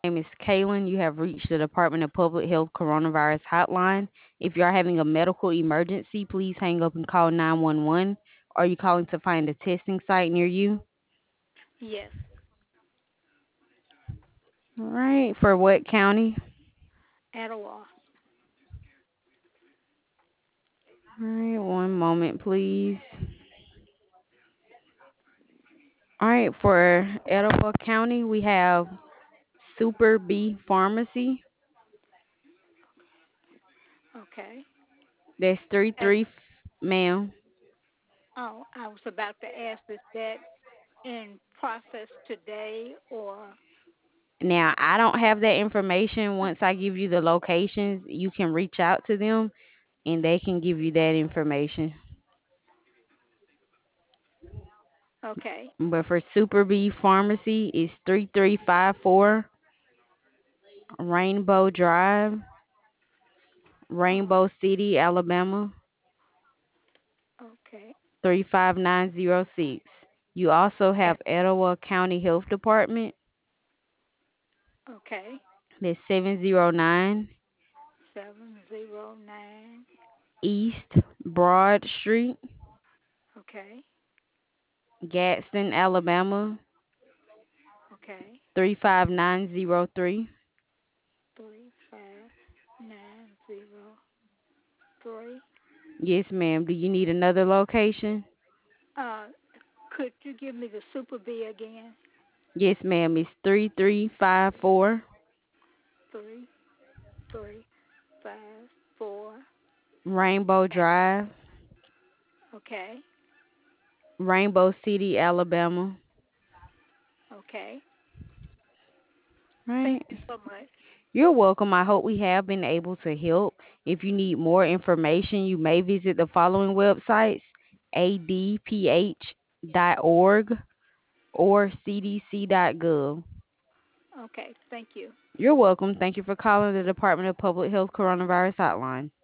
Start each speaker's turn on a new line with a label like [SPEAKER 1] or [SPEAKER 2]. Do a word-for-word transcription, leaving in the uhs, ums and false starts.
[SPEAKER 1] My name is Kaylin. You have reached the Department of Public Health Coronavirus Hotline. If you are having a medical emergency, please hang up and call nine one one. Are you calling to find a testing site near you?
[SPEAKER 2] Yes,
[SPEAKER 1] All right. For what county?
[SPEAKER 2] Etowah.
[SPEAKER 1] All right. One moment, please. All right. For Etowah County, we have Super B Pharmacy.
[SPEAKER 2] Okay.
[SPEAKER 1] That's three
[SPEAKER 2] That's,
[SPEAKER 1] three, ma'am.
[SPEAKER 2] oh, I was about to ask, is that in process today or?
[SPEAKER 1] Now, I don't have that information. Once I give you the locations, you can reach out to them and they can give you that information.
[SPEAKER 2] Okay.
[SPEAKER 1] But for Super B Pharmacy, it's three three five four Rainbow Drive,
[SPEAKER 2] Uh,
[SPEAKER 1] Rainbow City, Alabama,
[SPEAKER 2] okay.
[SPEAKER 1] three five nine zero six. You also have
[SPEAKER 2] At,
[SPEAKER 1] Etowah County Health Department.
[SPEAKER 2] okay.
[SPEAKER 1] That's seven zero nine
[SPEAKER 2] Seven zero nine.
[SPEAKER 1] East Broad Street,
[SPEAKER 2] Okay.
[SPEAKER 1] Gadsden, Alabama,
[SPEAKER 2] Okay.
[SPEAKER 1] three five nine zero three.
[SPEAKER 2] Three five nine zero three.
[SPEAKER 1] Yes, ma'am. Do you need another location?
[SPEAKER 2] Uh, could you give me the Super B again?
[SPEAKER 1] Yes, ma'am. It's three three five four
[SPEAKER 2] Three three five four.
[SPEAKER 1] Rainbow Drive,
[SPEAKER 2] Okay.
[SPEAKER 1] Rainbow City, Alabama.
[SPEAKER 2] Okay. Thank
[SPEAKER 1] Right.
[SPEAKER 2] you so much.
[SPEAKER 1] You're welcome. I hope we have been able to help. If you need more information, you may visit the following websites: a d p h dot org or c d c dot gov.
[SPEAKER 2] Okay. Thank you.
[SPEAKER 1] You're welcome. Thank you for calling the Department of Public Health Coronavirus Hotline.